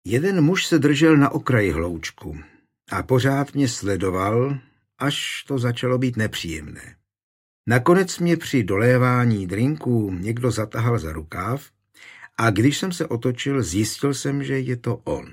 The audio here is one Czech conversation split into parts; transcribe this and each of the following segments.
Jeden muž se držel na okraji hloučku a pořád mě sledoval, až to začalo být nepříjemné. Nakonec mě při dolévání drinků někdo zatahal za rukáv a když jsem se otočil, zjistil jsem, že je to on.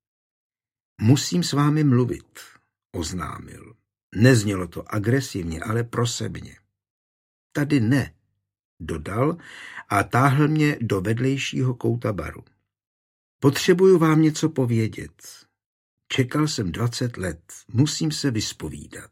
Musím s vámi mluvit, oznámil. Neznělo to agresivně, ale prosebně. Tady ne, dodal a táhl mě do vedlejšího kouta baru. Potřebuju vám něco povědět. Čekal jsem 20 let, musím se vyspovídat.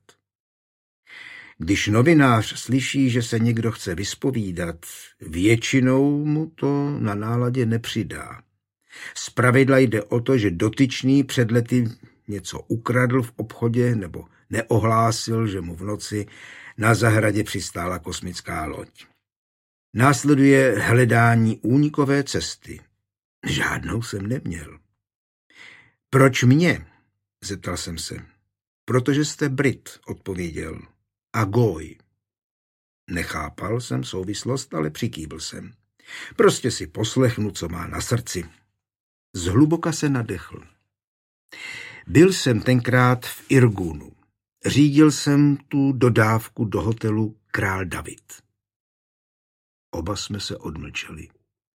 Když novinář slyší, že se někdo chce vyspovídat, většinou mu to na náladě nepřidá. Zpravidla jde o to, že dotyčný před lety něco ukradl v obchodě nebo neohlásil, že mu v noci na zahradě přistála kosmická loď. Následuje hledání únikové cesty. Žádnou jsem neměl. Proč mě? Zeptal jsem se. Protože jste Brit, odpověděl. A goj. Nechápal jsem souvislost, ale přikývl jsem. Prostě si poslechnu, co má na srdci. Zhluboka se nadechl. Byl jsem tenkrát v Irgunu. Řídil jsem tu dodávku do hotelu Král David. Oba jsme se odmlčeli.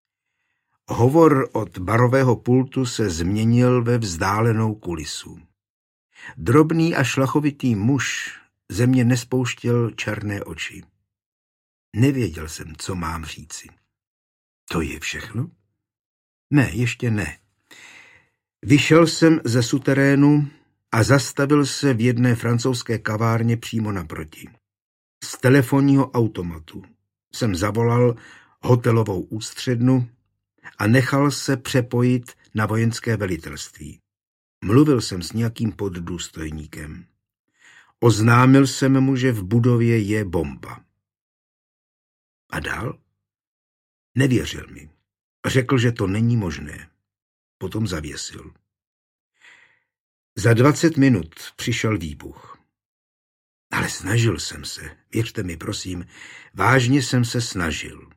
Hovor od barového pultu se změnil ve vzdálenou kulisu. Drobný a šlachovitý muž ze mě nespouštěl černé oči. Nevěděl jsem, co mám říci. To je všechno? Ne, ještě ne. Vyšel jsem ze suterénu a zastavil se v jedné francouzské kavárně přímo naproti. Z telefonního automatu jsem zavolal hotelovou ústřednu a nechal se přepojit na vojenské velitelství. Mluvil jsem s nějakým poddůstojníkem. Oznámil jsem mu, že v budově je bomba. A dál? Nevěřil mi. Řekl, že to není možné. Potom zavěsil. Za 20 minut přišel výbuch. Ale snažil jsem se. Věřte mi, prosím, vážně jsem se snažil.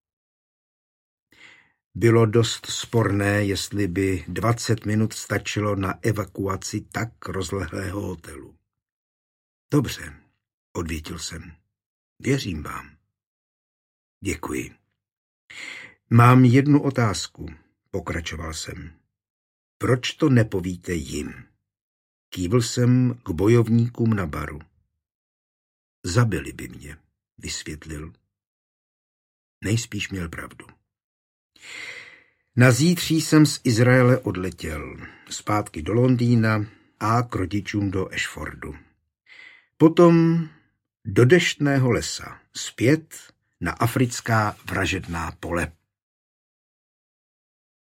Bylo dost sporné, jestli by 20 minut stačilo na evakuaci tak rozlehlého hotelu. Dobře, odvětil jsem. Věřím vám. Děkuji. Mám jednu otázku, pokračoval jsem. Proč to nepovíte jim? Kývl jsem k bojovníkům na baru. Zabili by mě, vysvětlil. Nejspíš měl pravdu. Na zítří jsem z Izraele odletěl, zpátky do Londýna a k rodičům do Ashfordu. Potom do deštného lesa, zpět na africká vražedná pole.